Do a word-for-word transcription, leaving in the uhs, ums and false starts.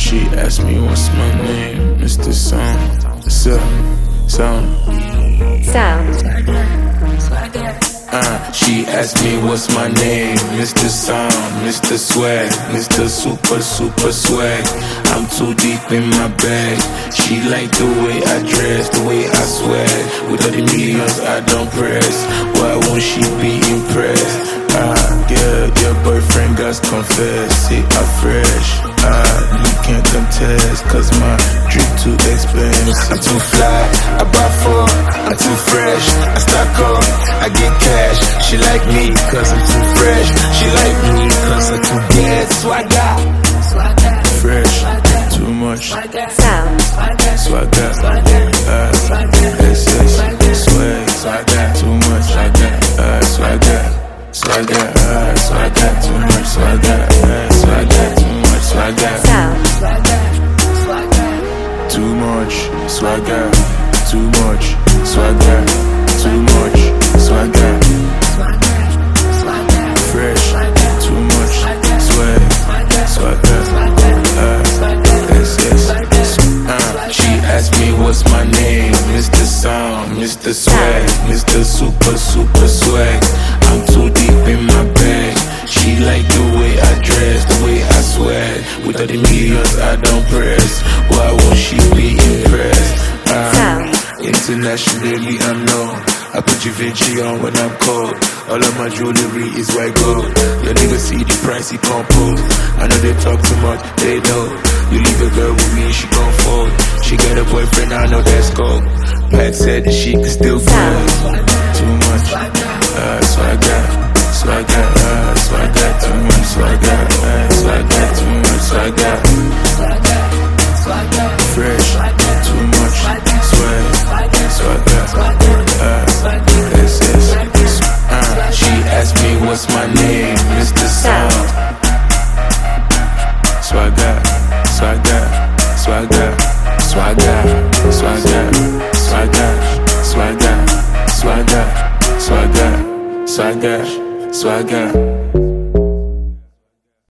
She asked me what's my name, Mister Sound. Sound, sound, sound. Uh, she asked me what's my name, Mister Sound, Mister Swag, Mister Super, Super Swag. I'm too deep in my bag. She like the way I dress, the way I swag. With all the millions I don't press, why won't she be impressed? Ah, girl, your boyfriend got confess, say I'm fresh. Ah, you can't contest, cause my drip too expensive. I'm too fly, I buy four, I'm too fresh. I stock up, I get cash. She like me, cause I'm too fresh. She like me, cause I'm too bad. Swagger, fresh, too much. Sound, Swagger, ah, S S, swag, swagger, too much. Swagger, ah, swagger. Swagger, ah, swagger, too much. Swagger, ah, swagger, too much. Swagger, sound, too much. Swagger, too much. Swagger, too much. Swagger, fresh, too much. Swag, swagger, ah, S S. Ah, she asked me what's my name, Mister Sound, Mister Swag, Mister Super, Super Swag. I'm too deep in my bag. She like the way I dress, the way I swag. With all the millions I don't press, why won't she be impressed? Uh, internationally I'm known. I put Givenchy on when I'm cold. All of my jewelry is white gold. Your niggas see the price, he compose. I know they talk too much, they know. You leave a girl with me, she gon' fold. She got a boyfriend, I know that's gold. Pat said that she can still go. Too much, uh, swagger, swagger, uh, swagger, too much, swagger, uh, swagger, too much, swagger, fresh, too much, swag, swagger, uh, S S. Uh, she asked me what's my name, Mister Sound. Swagger, swagger, swagger, swagger, swagger, swagger, swagger, swagger, swagger, swagger, swagger.